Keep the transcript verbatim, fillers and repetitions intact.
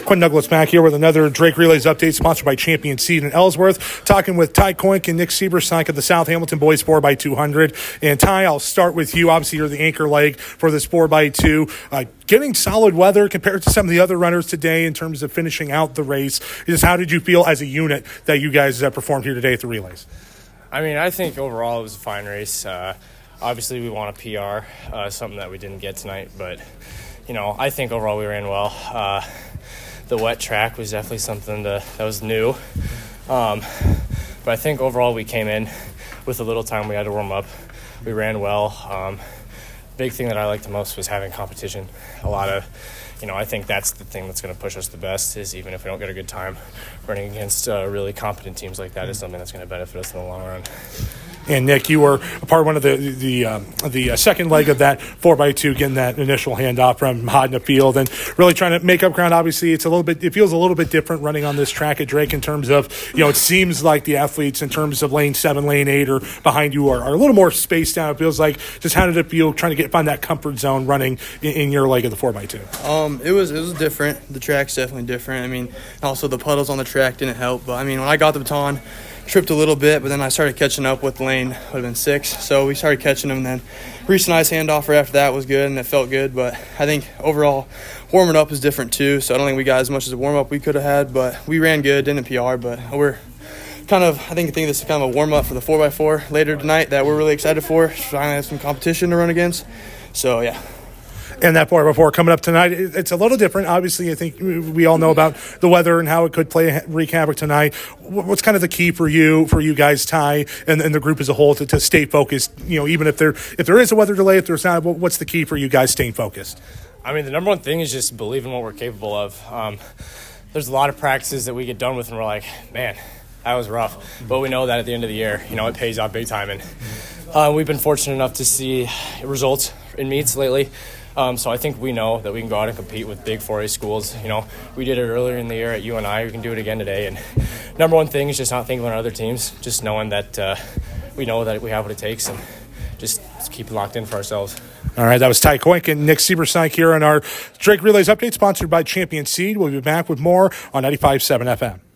Quinn Douglas back here with another Drake Relays update sponsored by Champion Seed in Ellsworth. Talking with Ty Koink and Nick Siebersank of the South Hamilton Boys four by two hundred. And Ty, I'll start with you. Obviously, you're the anchor leg for this four by two. Uh, getting solid weather compared to some of the other runners today in terms of finishing out the race. Just how did you feel as a unit that you guys uh, performed here today at the relays? I mean, I think overall it was a fine race. Uh, obviously, we want a P R, uh, something that we didn't get tonight. But, you know, I think overall we ran well. Uh, the wet track was definitely something to, that was new. Um, but I think overall we came in with the little time we had to warm up. We ran well. Um, big thing that I liked the most was having competition. A lot of, you know, I think that's the thing that's going to push us the best is even if we don't get a good time, running against uh, really competent teams like that is something that's going to benefit us in the long run. And Nick, you were a part of one of the the um, the uh, second leg of that four by two, getting that initial handoff from Hodna Field, and really trying to make up ground. Obviously, it's a little bit, it feels a little bit different running on this track at Drake in terms of, you know, it seems like the athletes in terms of lane seven, lane eight, or behind you are, are a little more spaced out. It feels like, just how did it feel trying to get find that comfort zone running in, in your leg of the four by two? Um, it was it was different. The track's definitely different. I mean, also the puddles on the track didn't help. But I mean, when I got the baton, tripped a little bit, but then I started catching up with lane, would have been six. So we started catching them, and then Reese and I's handoff right after that was good, and it felt good. But I think overall, warming up is different too. So I don't think we got as much as a warm up we could have had, but we ran good, didn't P R. But we're kind of, I think, I think this is kind of a warm up for the four by four later tonight that we're really excited for. Trying to have some competition to run against. So yeah. And that four by four coming up tonight, it's a little different. Obviously, I think we all know about the weather and how it could play wreak havoc tonight. What's kind of the key for you, for you guys, Ty, and, and the group as a whole to, to stay focused? You know, even if there if there is a weather delay, if there's not, what's the key for you guys staying focused? I mean, the number one thing is just believe in what we're capable of. Um, there's a lot of practices that we get done with, and we're like, man, that was rough. But we know that at the end of the year, you know, it pays off big time. And uh, we've been fortunate enough to see results in meets lately. Um, so I think we know that we can go out and compete with big four A schools. You know, we did it earlier in the year at U N I. We can do it again today. And number one thing is just not thinking about other teams, just knowing that uh, we know that we have what it takes and just keep locked in for ourselves. All right, that was Ty Koink and Nick Siebersank here on our Drake Relays update, sponsored by Champion Seed. We'll be back with more on ninety-five point seven F M.